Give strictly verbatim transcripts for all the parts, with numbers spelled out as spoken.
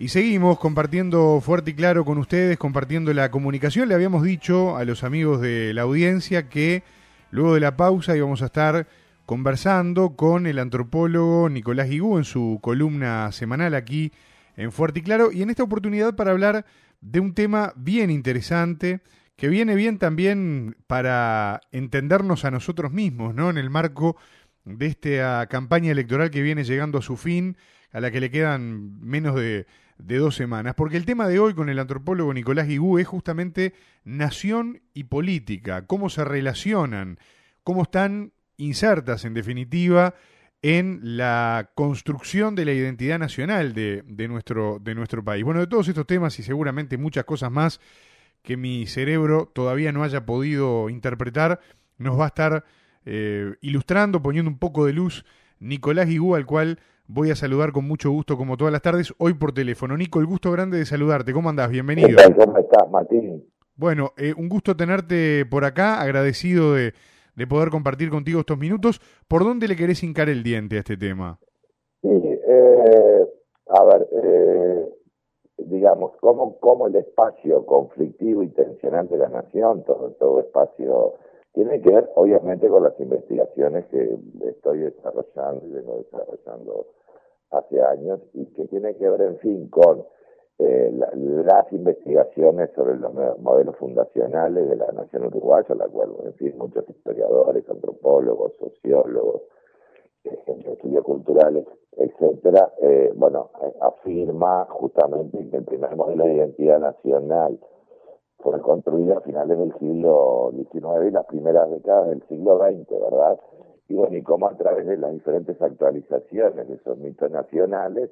Y seguimos compartiendo fuerte y claro con ustedes, compartiendo la comunicación. Le habíamos dicho a los amigos de la audiencia que luego de la pausa íbamos a estar conversando con el antropólogo Nicolás Guigú en su columna semanal aquí en Fuerte y Claro. Y en esta oportunidad para hablar de un tema bien interesante que viene bien también para entendernos a nosotros mismos, ¿no? En el marco de esta campaña electoral que viene llegando a su fin, a la que le quedan menos de, de dos semanas. Porque el tema de hoy con el antropólogo Nicolás Guigú es justamente nación y política, cómo se relacionan, cómo están insertas, en definitiva, en la construcción de la identidad nacional de, de, nuestro, de nuestro país. Bueno, de todos estos temas y seguramente muchas cosas más que mi cerebro todavía no haya podido interpretar, nos va a estar eh, ilustrando, poniendo un poco de luz, Nicolás Guigú, al cual voy a saludar con mucho gusto, como todas las tardes, hoy por teléfono. Nico, el gusto grande de saludarte. ¿Cómo andás? Bienvenido. ¿Qué tal? ¿Cómo estás, Martín? Bueno, eh, un gusto tenerte por acá, agradecido de, de poder compartir contigo estos minutos. ¿Por dónde le querés hincar el diente a este tema? Sí, eh, a ver, eh, digamos, cómo, cómo el espacio conflictivo y tensional de la nación, todo, todo espacio, tiene que ver, obviamente, con las investigaciones que estoy desarrollando y vengo desarrollando hace años, y que tiene que ver, en fin, con eh, la, las investigaciones sobre los modelos fundacionales de la nación uruguaya, la cual, en fin, muchos historiadores, antropólogos, sociólogos, gente de estudios culturales, etcétera, eh, bueno, eh, afirma justamente que el primer modelo de identidad nacional fue construido a finales del siglo diecinueve y las primeras décadas del siglo veinte, ¿verdad? Y bueno, y cómo a través de las diferentes actualizaciones de esos mitos nacionales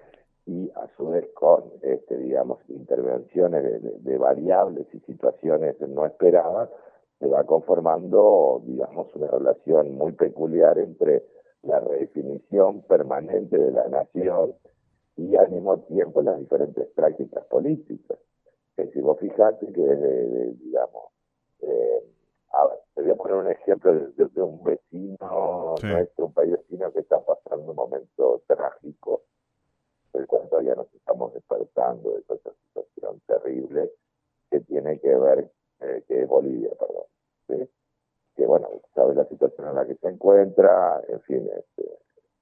y a su vez con, este, digamos, intervenciones de, de, de variables y situaciones no esperadas, se va conformando, digamos, una relación muy peculiar entre la redefinición permanente de la nación y al mismo tiempo las diferentes prácticas políticas. Que si vos fijate que, de, de, digamos, eh, a ver, te voy a poner un ejemplo de, de, de un vecino Sí. nuestro, un país vecino que está pasando un momento trágico, del cual todavía nos estamos despertando de toda esa situación terrible que tiene que ver, eh, que es Bolivia, perdón, ¿sí? Que bueno, sabe la situación en la que se encuentra, en fin, este,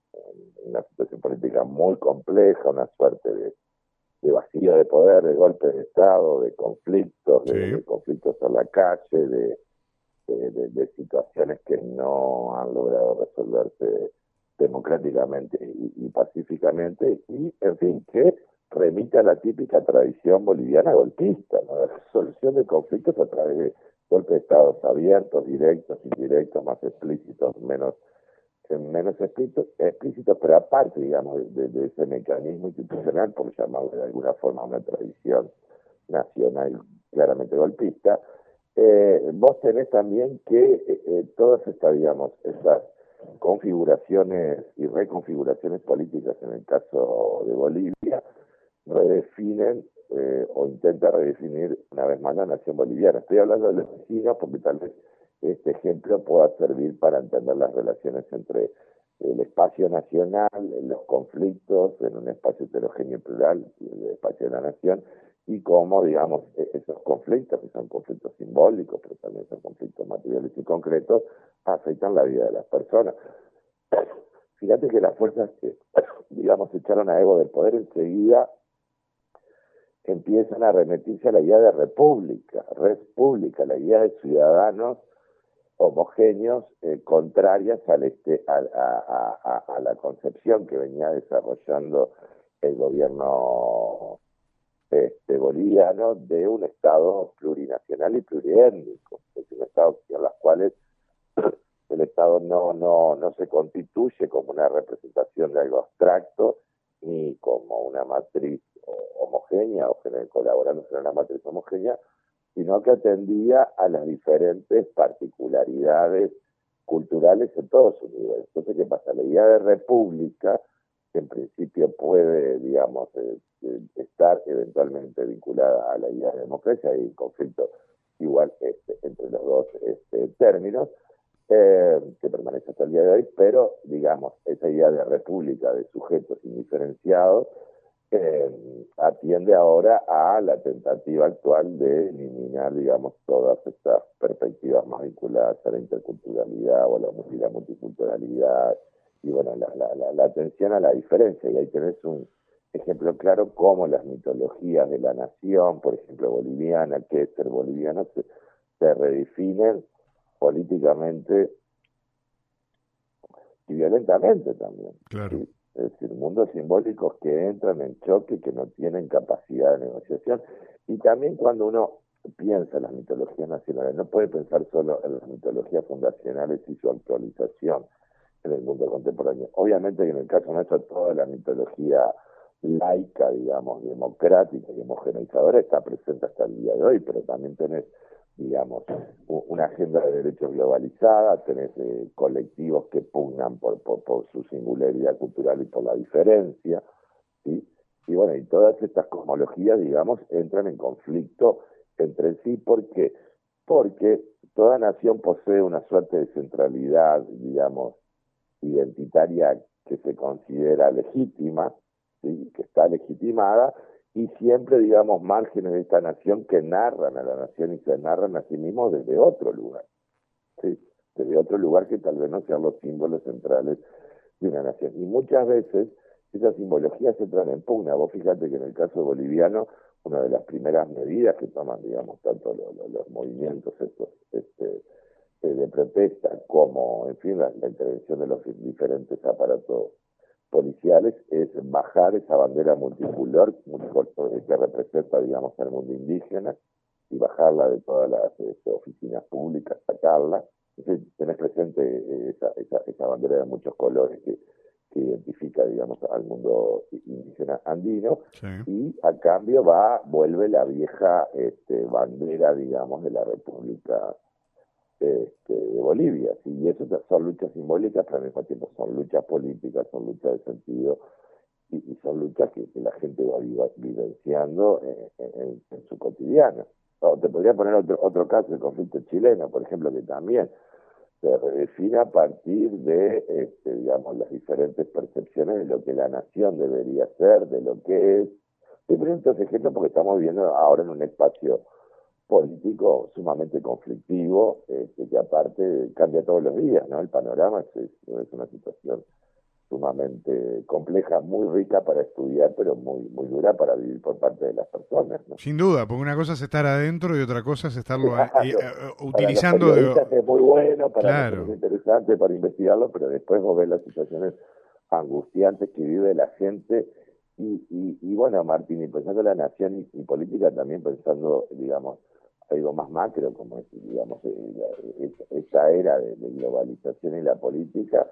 una situación política muy compleja, una suerte de, de vacío de poder, de golpe de Estado, de conflictos, de, Sí. de conflictos en la calle, de, de, de, de situaciones que no han logrado resolverse democráticamente y, y pacíficamente, y en fin, que remite a la típica tradición boliviana golpista, ¿no? La resolución de conflictos a través de golpes de estados abiertos, directos, indirectos, más explícitos, menos menos explícitos, explícitos, pero aparte, digamos, de, de ese mecanismo institucional, por llamarlo de alguna forma una tradición nacional claramente golpista, eh, vos tenés también que eh, todas estas, digamos, esas configuraciones y reconfiguraciones políticas, en el caso de Bolivia, redefinen eh, o intentan redefinir una vez más la nación boliviana. Estoy hablando de los vecinos porque tal vez este ejemplo pueda servir para entender las relaciones entre el espacio nacional, los conflictos en un espacio heterogéneo y plural, el espacio de la nación, y cómo, digamos, esos conflictos, que son conflictos simbólicos, pero también son conflictos materiales y concretos, afectan la vida de las personas. Fíjate que las fuerzas que, digamos, echaron a Evo del poder enseguida empiezan a remitirse a la idea de república, res pública, la idea de ciudadanos homogéneos, eh, contrarias al este, a, a, a, a la concepción que venía desarrollando el gobierno este, boliviano de un Estado plurinacional y pluriétnico, es un Estado en los cuales el Estado no, no, no se constituye como una representación de algo abstracto, ni como una matriz homogénea, o colaborando en una matriz homogénea, sino que atendía a las diferentes particularidades culturales en todos sus niveles. Entonces, ¿qué pasa? La idea de república, que en principio puede, digamos, eh, eh, estar eventualmente vinculada a la idea de democracia, hay un conflicto igual este, entre los dos este, términos, eh, que permanece hasta el día de hoy, pero, digamos, esa idea de república, de sujetos indiferenciados, eh, atiende ahora a la tentativa actual de eliminar, digamos, todas estas perspectivas más vinculadas a la interculturalidad o a la, la multiculturalidad y, bueno, la, la, la, la atención a la diferencia. Y ahí tenés un ejemplo claro como las mitologías de la nación, por ejemplo, boliviana, que es ser boliviano, se, se redefinen políticamente y violentamente también. Claro. ¿Sí? Es decir, mundos simbólicos que entran en choque, que no tienen capacidad de negociación. Y también cuando uno piensa en las mitologías nacionales, no puede pensar solo en las mitologías fundacionales y su actualización en el mundo contemporáneo. Obviamente que en el caso nuestro toda la mitología laica, digamos, democrática y homogeneizadora está presente hasta el día de hoy, pero también tenés, digamos, una agenda de derechos globalizada, tenés eh, colectivos que pugnan por, por, por su singularidad cultural y por la diferencia, ¿sí? Y bueno, y todas estas cosmologías, digamos, entran en conflicto entre sí, ¿por qué? Porque toda nación posee una suerte de centralidad, digamos, identitaria que se considera legítima, ¿sí? Que está legitimada, y siempre, digamos, márgenes de esta nación que narran a la nación y se narran a sí mismos desde otro lugar, ¿sí? Desde otro lugar que tal vez no sean los símbolos centrales de una nación. Y muchas veces esas simbologías entran en pugna. Vos fíjate que en el caso boliviano, una de las primeras medidas que toman, digamos, tanto los, los, los movimientos estos, este, eh, de protesta como, en fin, la, la intervención de los diferentes aparatos policiales es bajar esa bandera multicolor, multicolor que representa, digamos, al mundo indígena y bajarla de todas las este, oficinas públicas, sacarla. Entonces tenés presente esa, esa, esa bandera de muchos colores que, que identifica, digamos, al mundo indígena andino, Sí. y a cambio va, vuelve la vieja este, bandera, digamos, de la República este, de Bolivia, ¿sí? Y eso son luchas simbólicas, pero al mismo tiempo son luchas políticas, son luchas de sentido, y, y son luchas que, que la gente va vivenciando en, en, en su cotidiano. O te podría poner otro, otro caso, el conflicto chileno, por ejemplo, que también se redefine a partir de, este, digamos, las diferentes percepciones de lo que la nación debería ser, de lo que es. Y por estos ejemplos porque estamos viviendo ahora en un espacio político sumamente conflictivo, este, que aparte cambia todos los días, ¿no? El panorama es, es, es una situación sumamente compleja, muy rica para estudiar, pero muy muy dura para vivir por parte de las personas, ¿no? Sin duda, porque una cosa es estar adentro y otra cosa es estarlo a, eh, Claro, eh, para los utilizando de... periodistas es muy bueno, para nosotros Claro, es interesante para investigarlo, pero después vos ves las situaciones angustiantes que vive la gente y, y, y bueno, Martín, y pensando en la nación y, y política, también pensando, digamos, algo más macro, como es, digamos, eh, esta era de, de globalización y la política,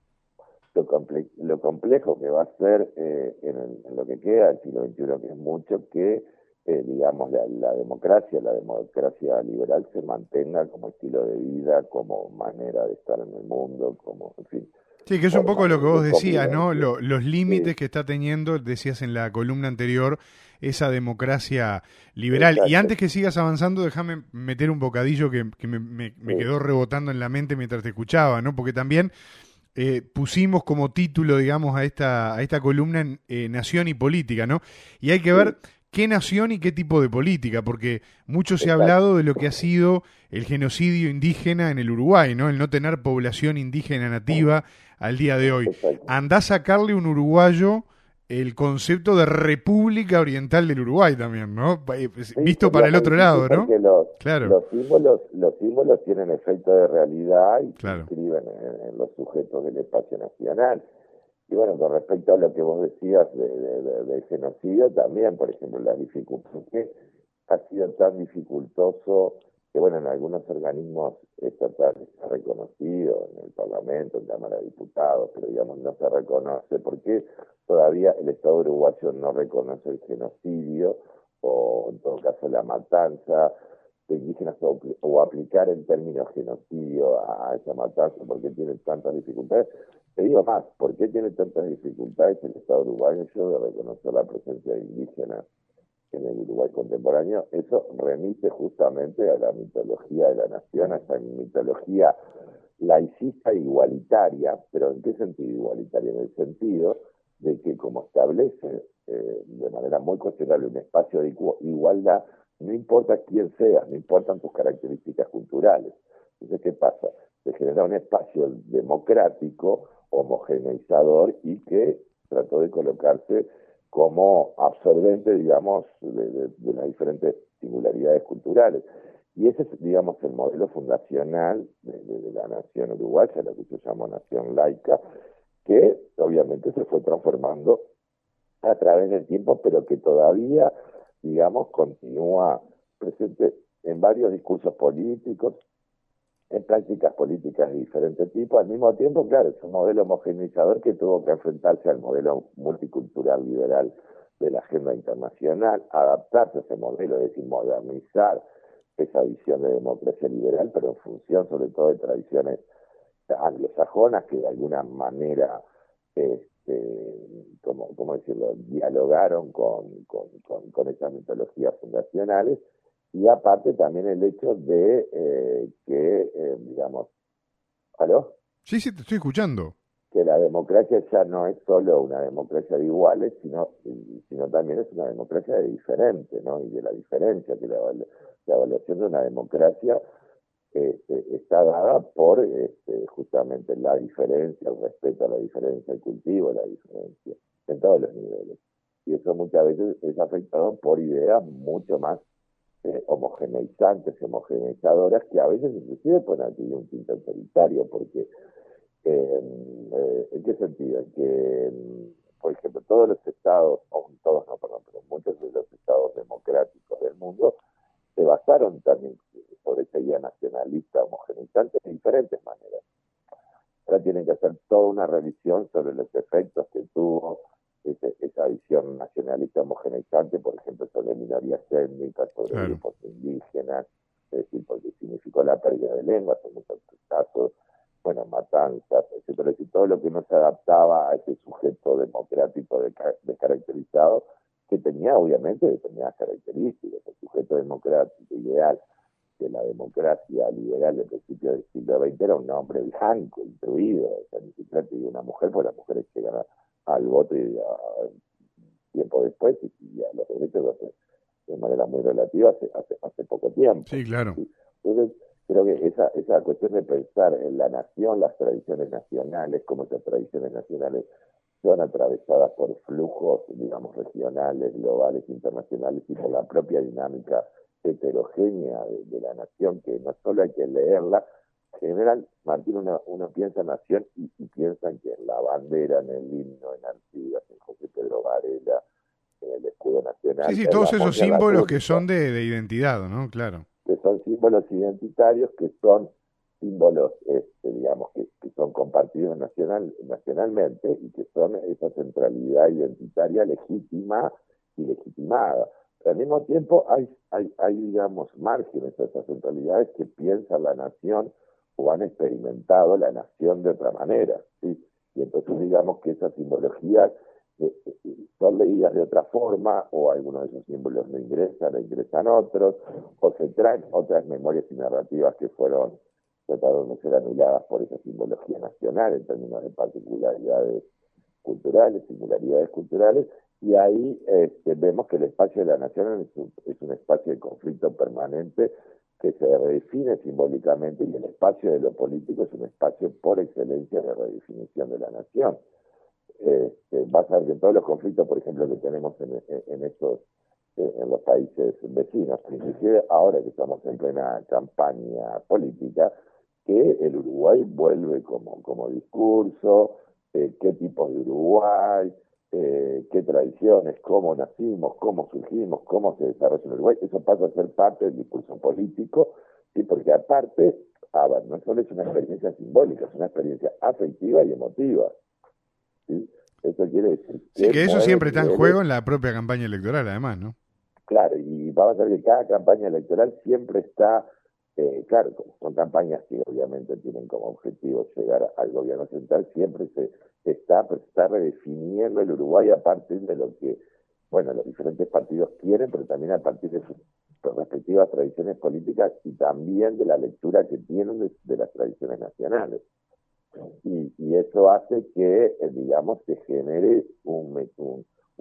lo, comple lo complejo que va a ser eh, en, el, en lo que queda del siglo veintiuno, que es mucho, que eh, digamos la, la democracia, la democracia liberal se mantenga como estilo de vida, como manera de estar en el mundo, como, en fin, sí, que es un poco formas lo que de, vos de decías, ¿no? convivencia. Lo- los límites Sí, que está teniendo, decías en la columna anterior, esa democracia liberal. Y exacto, antes que sigas avanzando, déjame meter un bocadillo que, que me, me- me sí, quedó rebotando en la mente mientras te escuchaba, ¿no? Porque también eh, pusimos como título, digamos, a esta, a esta columna en, eh, Nación y Política, ¿no? Y hay que ver sí, qué nación y qué tipo de política, porque mucho se ha exacto, hablado de lo que ha sido el genocidio indígena en el Uruguay, ¿no? El no tener población indígena nativa al día de hoy. exacto. Andá a sacarle un uruguayo el concepto de República Oriental del Uruguay también, ¿no? Pa- eh, pues, Sí, Visto para sería el muy otro difícil lado, ¿no? porque los, Claro, los símbolos, los símbolos tienen efecto de realidad y se claro. inscriben en, en los sujetos del espacio nacional. Y bueno, con respecto a lo que vos decías de, de, de, de genocidio, también, por ejemplo, la dificultad que ha sido tan dificultoso que, bueno, en algunos organismos estatales se ha reconocido, en el Parlamento, en Cámara de Diputados, pero digamos, no se reconoce. ¿Por qué todavía el Estado uruguayo no reconoce el genocidio o, en todo caso, la matanza de indígenas o, o aplicar el término genocidio a esa matanza? ¿Por qué tiene tantas dificultades? Te digo más, ¿por qué tiene tantas dificultades el Estado uruguayo de reconocer la presencia de indígenas en el Uruguay contemporáneo? Eso remite justamente a la mitología de la nación, a esa mitología laicista e igualitaria. ¿Pero en qué sentido igualitaria? En el sentido de que, como establece eh, de manera muy considerable un espacio de igualdad, no importa quién seas, no importan tus características culturales. Entonces, ¿qué pasa? Se genera un espacio democrático, homogeneizador y que trató de colocarse como absorbente, digamos, de, de, de las diferentes singularidades culturales. Y ese es, digamos, el modelo fundacional de, de, de la nación uruguaya, la que se llamó nación laica, que obviamente se fue transformando a través del tiempo, pero que todavía, digamos, continúa presente en varios discursos políticos, en prácticas políticas de diferentes tipos. Al mismo tiempo, claro, es un modelo homogeneizador que tuvo que enfrentarse al modelo multicultural liberal de la agenda internacional, adaptarse a ese modelo, es decir, modernizar esa visión de democracia liberal, pero en función sobre todo de tradiciones anglosajonas que de alguna manera, este, como, ¿cómo decirlo?, dialogaron con, con, con, con esas mitologías fundacionales. Y aparte también el hecho de eh, que, eh, digamos, ¿aló? Sí, sí, te estoy escuchando. Que la democracia ya no es solo una democracia de iguales, sino, sino también es una democracia de diferente, ¿no? Y de la diferencia, que la, la evaluación de una democracia este, está dada por este, justamente la diferencia, el respeto a la diferencia, el cultivo de la diferencia, en todos los niveles. Y eso muchas veces es afectado por ideas mucho más Eh, homogeneizantes, homogeneizadoras, que a veces inclusive ponen aquí un tinte autoritario, porque eh, eh, ¿en qué sentido? En que, por ejemplo, todos los estados, o todos no, perdón, pero muchos de los estados democráticos del mundo se basaron también sobre esa idea nacionalista homogeneizante de diferentes maneras. Ahora tienen que hacer toda una revisión sobre los efectos que tuvo ese, esa visión nacionalista homogeneizante, por ejemplo, sobre minorías étnicas, sobre Claro. grupos indígenas, es decir, porque significó la pérdida de lenguas en muchos casos, bueno, matanzas, etcétera, es decir, todo lo que no se adaptaba a ese sujeto democrático descaracterizado, que tenía obviamente determinadas características. El sujeto democrático ideal de la democracia liberal del principio del siglo veinte era un hombre blanco, instruido, o sea, ni siquiera te digo una mujer, porque las mujeres llegan a, al voto y a, tiempo después y, y a los derechos de, de manera muy relativa hace, hace, hace poco tiempo. Sí, claro. ¿Sí? Entonces, creo que esa, esa cuestión de pensar en la nación, las tradiciones nacionales, cómo esas tradiciones nacionales son atravesadas por flujos, digamos, regionales, globales, internacionales y por la propia dinámica heterogénea de, de la nación, que no solo hay que leerla, en general, Martín, uno, uno piensa en nación y, y piensan que en la bandera, en el himno, en Artigas, en José Pedro Varela, en el escudo nacional, Sí, sí, en la todos esos monja, la símbolos que túnica, son de, de identidad, ¿no? Claro. que son símbolos identitarios, que son símbolos, este, digamos, que, que son compartidos nacional, nacionalmente y que son esa centralidad identitaria legítima y legitimada. Pero al mismo tiempo hay, hay, hay, digamos, márgenes a esas centralidades que piensan la nación o han experimentado la nación de otra manera, ¿sí? Y entonces digamos que esa simbología eh, son leídas de otra forma, o algunos de esos símbolos no ingresan, ingresan otros, o se traen otras memorias y narrativas que fueron trataron de ser anuladas por esa simbología nacional en términos de particularidades culturales, singularidades culturales, y ahí este, vemos que el espacio de la nación es un, es un espacio de conflicto permanente que se redefine simbólicamente, y el espacio de lo político es un espacio por excelencia de redefinición de la nación. Este, vas a ver que en todos los conflictos, por ejemplo, que tenemos en, en, en estos en los países vecinos, inclusive ahora que estamos en plena campaña política, que el Uruguay vuelve como, como discurso, eh, qué tipos de Uruguay, eh, qué tradiciones, cómo nacimos, cómo surgimos, cómo se desarrolla el Uruguay. Eso pasa a ser parte del discurso político, ¿sí? Porque aparte, a ver, no solo es una experiencia simbólica, es una experiencia afectiva y emotiva, ¿sí? Eso quiere decir Sí, que que eso mueve siempre está en niveles. juego en la propia campaña electoral, además, ¿no? Claro, y vamos a ver que cada campaña electoral siempre está, eh, claro, como son campañas que obviamente tienen como objetivo llegar al gobierno central, siempre se, se está, pues, está redefiniendo el Uruguay a partir de lo que, bueno, los diferentes partidos quieren, pero también a partir de sus respectivas tradiciones políticas y también de la lectura que tienen de, de las tradiciones nacionales. Y, y eso hace que, eh, digamos, se genere un, un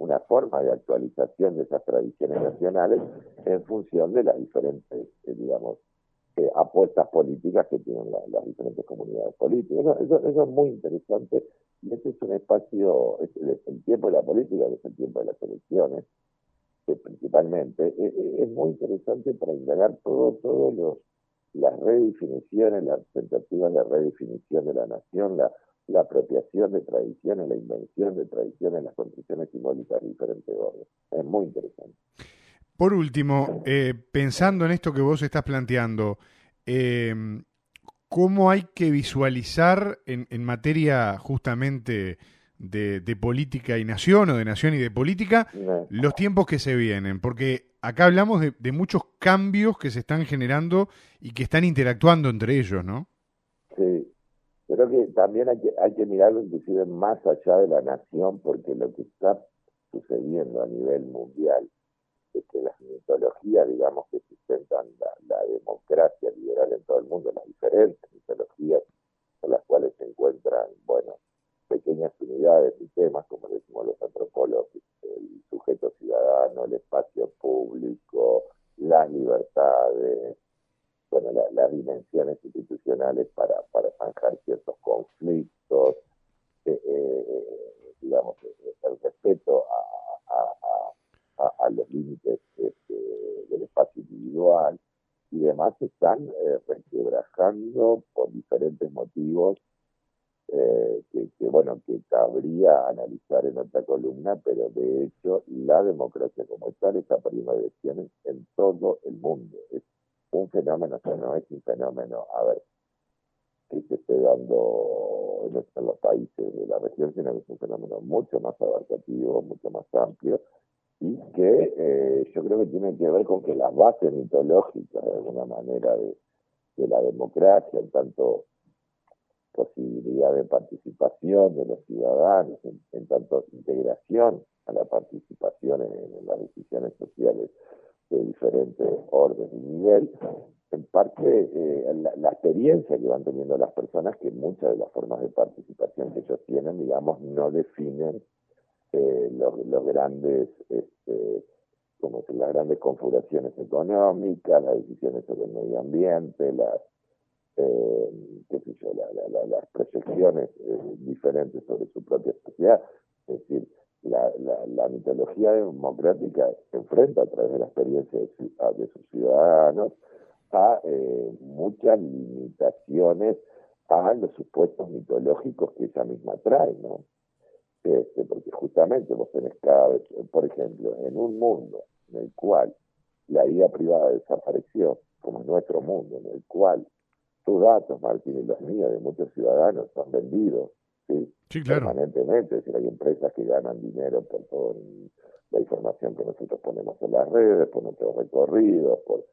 una forma de actualización de esas tradiciones nacionales en función de las diferentes, eh, digamos, eh, apuestas políticas que tienen la, las diferentes comunidades políticas. Eso, eso, eso es muy interesante, y este es un espacio, es el, el tiempo de la política, que es el tiempo de las elecciones, que principalmente eh, eh, es muy interesante para indagar todo, todos los las redefiniciones, las tentativas de redefinición de la nación, la, la apropiación de tradiciones, la invención de tradiciones, las construcciones simbólicas de diferentes órdenes. Es muy interesante. Por último, eh, pensando en esto que vos estás planteando, eh, ¿cómo hay que visualizar en, en materia justamente de, de política y nación, o de nación y de política, No. los tiempos que se vienen? Porque acá hablamos de, de muchos cambios que se están generando y que están interactuando entre ellos, ¿no? Sí, creo que también hay que, hay que mirarlo inclusive más allá de la nación, porque lo que está sucediendo a nivel mundial es que las mitologías, digamos, que sustentan la, la democracia liberal en todo el mundo, las diferentes mitologías en las cuales se encuentran, bueno, pequeñas unidades y temas, como decimos los antropólogos, el sujeto ciudadano, el espacio público, las libertades, bueno, la, las dimensiones institucionales para, para zanjar ciertos conflictos, eh, eh, digamos, el respeto a, a, a, a los límites este, del espacio individual y demás, se están eh, resquebrajando por diferentes motivos eh, que, que, bueno, que cabría analizar en otra columna, pero de hecho la democracia como tal está perdiendo elecciones en todo el mundo. Es un fenómeno, o sea, no es un fenómeno, a ver, que se esté dando en, en los países de la región, sino que es un fenómeno mucho más abarcativo, mucho más amplio, y que eh, yo creo que tiene que ver con que las bases mitológicas, de alguna manera, de, de la democracia, en tanto posibilidad de participación de los ciudadanos, en, en tanto integración a la participación en, en las decisiones sociales de diferentes orden y nivel, en parte eh, la, la experiencia que van teniendo las personas, que muchas de las formas de participación que ellos tienen, digamos, no definen eh, los, los grandes, este, como que las grandes configuraciones económicas, las decisiones sobre el medio ambiente, las Eh, qué sé yo, la, la, la, las proyecciones eh, diferentes sobre su propia sociedad. Es decir, la, la, la mitología democrática se enfrenta a través de la experiencia de, de sus ciudadanos a eh, muchas limitaciones a los supuestos mitológicos que ella misma trae, ¿no? Este, porque justamente vos tenés cada vez, por ejemplo, en un mundo en el cual la vida privada desapareció, como en nuestro mundo, en el cual tus datos, Martín, y los míos de muchos ciudadanos son vendidos, ¿sí? Sí, claro. Permanentemente. Es decir, hay empresas que ganan dinero por toda la información que nosotros ponemos en las redes, por nuestros recorridos, por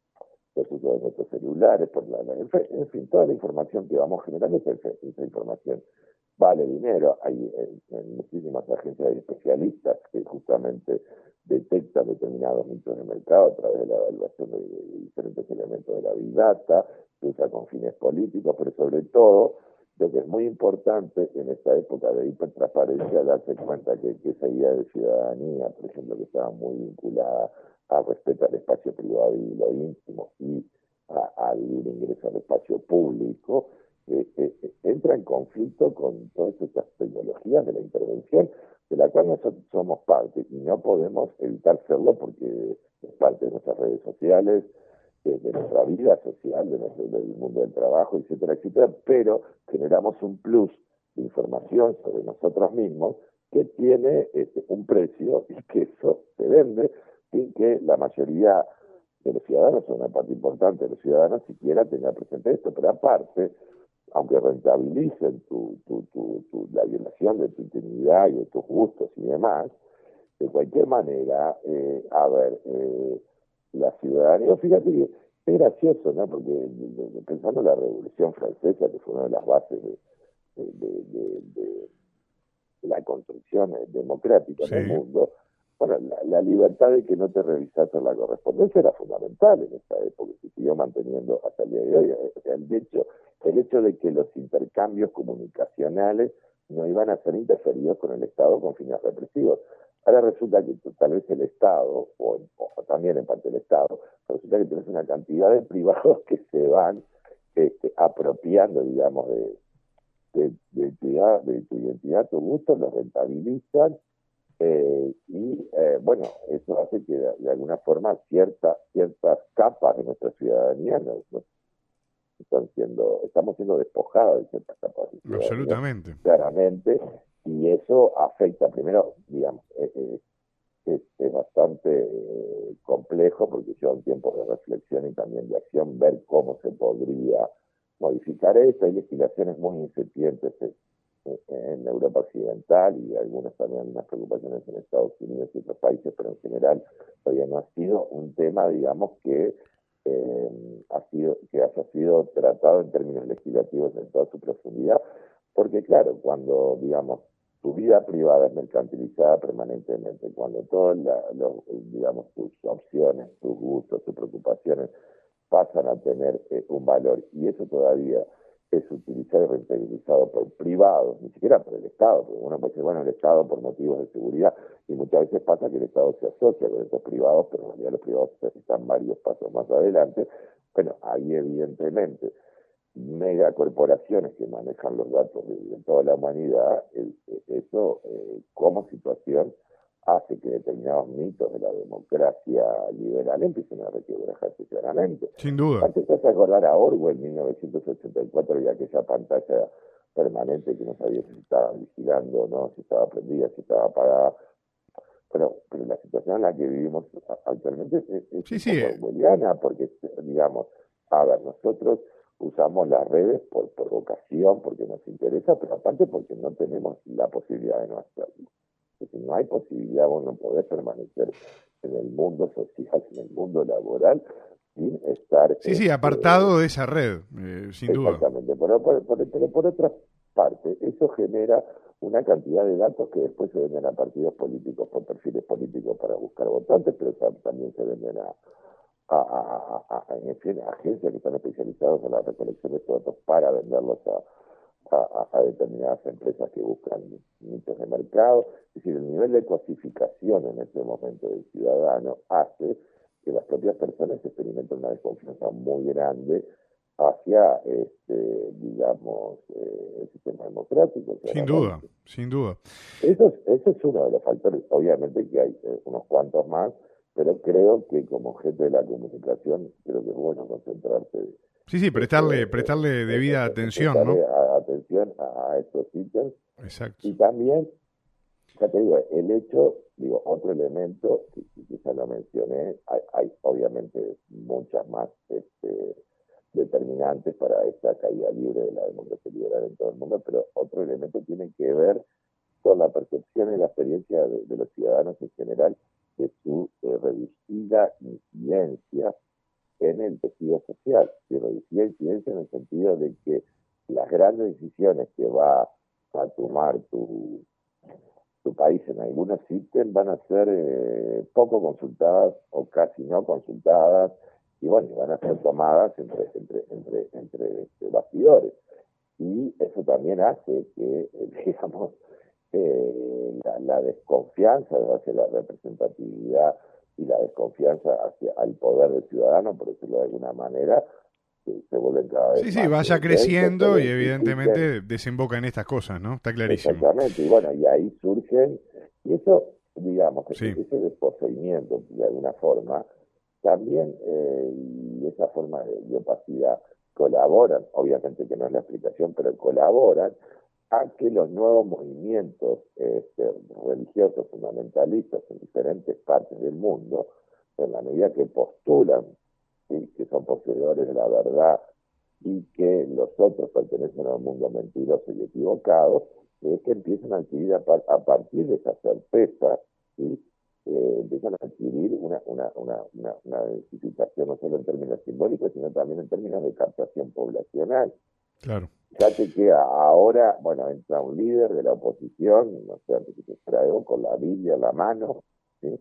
los usos de nuestros celulares, por la, la, en, fin, en fin, toda la información que vamos generando, esa, esa información vale dinero. Hay en, en muchísimas agencias de especialistas que justamente detectan determinados nichos de mercado a través de la evaluación de, de diferentes elementos de la Big Data, se usa con fines políticos, pero sobre todo, lo que es muy importante en esta época de hipertransparencia, darse cuenta que, que esa idea de ciudadanía, por ejemplo, que estaba muy vinculada al respeto al espacio privado y lo íntimo y a, al libre ingreso al espacio público, eh, eh, entra en conflicto con todas estas tecnologías de la intervención, de la cual nosotros somos parte y no podemos evitar serlo porque es parte de nuestras redes sociales, de, de nuestra vida social, de nuestro, del mundo del trabajo, etcétera, etcétera, pero generamos un plus de información sobre nosotros mismos que tiene este, un precio y que eso se vende sin que la mayoría de los ciudadanos, o una parte importante de los ciudadanos, siquiera tenga presente esto. Pero aparte, aunque rentabilicen tu, tu, tu, tu, la violación de tu intimidad y de tus gustos y demás, de cualquier manera, eh, a ver, eh, la ciudadanía, fíjate que es gracioso, ¿no? Porque pensando en la Revolución Francesa, que fue una de las bases de, de, de, de, de la construcción democrática Sí. en el mundo, bueno, la, la libertad de que no te revisasen la correspondencia era fundamental en esta época, se siguió manteniendo hasta el día de hoy. O sea, el hecho, el hecho de que los intercambios comunicacionales no iban a ser interferidos con el Estado con fines represivos. Ahora resulta que tal vez el Estado, o, o también en parte el Estado, resulta que tienes una cantidad de privados que se van este, apropiando, digamos, de, de, de, tu identidad, de tu identidad, tu gusto, lo rentabilizan, eh, y eh, bueno, eso hace que de, de alguna forma cierta, ciertas capas de nuestra ciudadanía no, no están siendo, estamos siendo despojados de ciertas capas de ciudadanía, Absolutamente. claramente, y eso afecta, primero, digamos, eh, eh, es, es bastante eh, complejo porque lleva un tiempo de reflexión y también de acción ver cómo se podría modificar esto. Hay legislaciones muy incipientes en, en Europa Occidental y algunas también unas preocupaciones en Estados Unidos y otros países, pero en general todavía no ha sido un tema, digamos, que eh, ha sido que haya sido tratado en términos legislativos en toda su profundidad, porque claro, cuando, digamos, tu vida privada es mercantilizada permanentemente, cuando todas los, digamos, tus opciones, tus gustos, tus preocupaciones pasan a tener eh, un valor, y eso todavía es utilizado y rentabilizado por privados, ni siquiera por el Estado, porque uno puede decir, bueno, el Estado por motivos de seguridad, y muchas veces pasa que el Estado se asocia con estos privados, pero en realidad los privados están varios pasos más adelante. Bueno, ahí evidentemente megacorporaciones que manejan los datos de, de toda la humanidad, el, eso eh, como situación hace que determinados mitos de la democracia liberal empiecen a requebrajarse claramente. Sin duda. Antes te hace acordar a Orwell, mil novecientos ochenta y cuatro, y aquella pantalla permanente que no sabía si estaba vigilando o no, si estaba prendida, si estaba apagada. Pero, pero la situación en la que vivimos actualmente es, es sí, un sí. poco orwelliana, porque, digamos, a ver, nosotros usamos las redes por, por vocación, porque nos interesa, pero aparte porque no tenemos la posibilidad de no hacerlo. Si no hay posibilidad, vos no podés permanecer en el mundo social, en el mundo laboral, sin estar... Sí, sí, este, apartado de esa red, eh, sin duda. Exactamente, pero por, por, pero por otra parte, eso genera una cantidad de datos que después se venden a partidos políticos por perfiles políticos para buscar votantes, pero también se venden a, a, a, a, a, en fin, a agencias que están especializadas en la recolección de estos datos para venderlos a, a, a determinadas empresas que buscan nichos de mercado. Es decir, el nivel de cosificación en este momento del ciudadano hace que las propias personas experimenten una desconfianza muy grande hacia, este, digamos, eh, el sistema democrático. Sin duda, sin duda. Eso es, eso es uno de los factores, obviamente que hay eh, unos cuantos más, pero creo que como gente de la comunicación, creo que es bueno concentrarse. Sí, sí, prestarle, eh, prestarle eh, debida eh, atención, ¿no? A, atención a, a estos ítems. Exacto. Y también, ya te digo, el hecho, digo, otro elemento, que, que quizás lo mencioné, hay, hay obviamente muchas más este, determinantes para esta caída libre de la democracia liberal en todo el mundo, pero otro elemento tiene que ver con la percepción y la experiencia de, de los ciudadanos en general de su eh, reducida incidencia en el tejido social, y reducida incidencia en el sentido de que las grandes decisiones que va a tomar tu, tu país en algunos ítems van a ser eh, poco consultadas o casi no consultadas, y bueno, van a ser tomadas entre, entre, entre, entre, entre bastidores. Y eso también hace que, digamos, eh, la, la desconfianza hacia la representatividad y la desconfianza hacia el poder del ciudadano, por decirlo de alguna manera, se, se vuelven cada vez sí, más. Sí, vaya creciendo y evidentemente identifiquen. desemboca en estas cosas, ¿no? Está clarísimo. Exactamente, y bueno, y ahí surgen, y eso, digamos, sí. ese desposeimiento, de alguna forma, también, eh, y esa forma de, de opacidad, colaboran, obviamente que no es la explicación, pero colaboran a que los nuevos movimientos este, religiosos fundamentalistas en diferentes partes del mundo, en la medida que postulan, ¿sí?, que son poseedores de la verdad y que los otros pertenecen a un mundo mentiroso y equivocado, es que empiezan a adquirir a, par a partir de esa certeza, ¿sí?, eh, empiezan a adquirir una, una, una, una, una densificación no solo en términos simbólicos, sino también en términos de captación poblacional. Claro. Fíjate que ahora, bueno, entra un líder de la oposición, no sé, que se trae con la Biblia en la mano, ¿sí?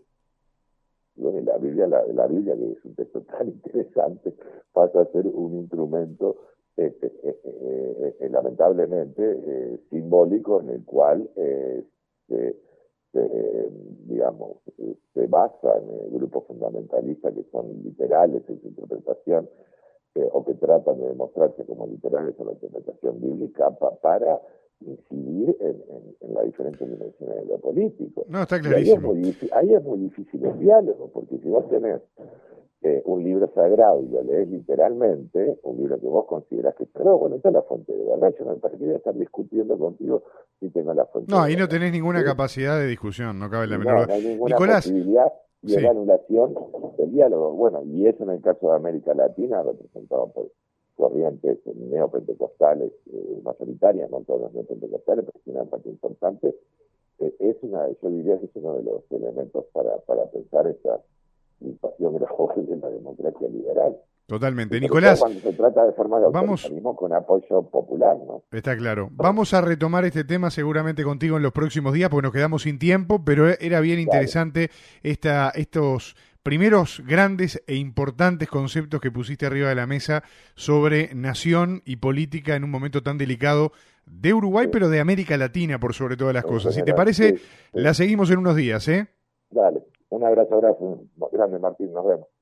Bueno, la Biblia, la, la Biblia, que es un texto tan interesante, pasa a ser un instrumento, este, eh, eh, eh, lamentablemente, eh, simbólico, en el cual eh, se, se, digamos, se basa en grupos fundamentalistas que son literales en su interpretación, eh, o que tratan de demostrarse como literales en la interpretación bíblica pa, para incidir en, en, en las diferentes dimensiones de lo político. No, está clarísimo. clarísimo. Ahí es muy, ahí es muy difícil el diálogo, porque si vos tenés eh, un libro sagrado y lo lees literalmente, un libro que vos considerás que es sagrado, bueno, esta es la fuente de verdad. Yo no me parece que voy a estar discutiendo contigo si tengo la fuente No, de ahí no verdad. tenés ninguna ¿Sí? capacidad de discusión, no cabe la No, menor no duda. hay ninguna Nicolás, posibilidad de sí. la anulación del diálogo. Bueno, y eso en el caso de América Latina, representado por corrientes neopentecostales eh, mayoritarias, no todos los neopentecostales, pero es una parte importante, eh, es una, yo diría que es uno de los elementos para, para pensar esta situación gradual de la democracia liberal. Totalmente. Y Nicolás, cuando se trata de formas de vamos, autoritarismo con apoyo popular, ¿no? está claro. Vamos a retomar este tema seguramente contigo en los próximos días porque nos quedamos sin tiempo, pero era bien interesante esta, estos primeros grandes e importantes conceptos que pusiste arriba de la mesa sobre nación y política en un momento tan delicado de Uruguay, sí, pero de América Latina por sobre todas las en cosas. General, si te parece, sí, sí. La seguimos en unos días, ¿eh? Dale. Un abrazo, abrazo grande, Martín. Nos vemos.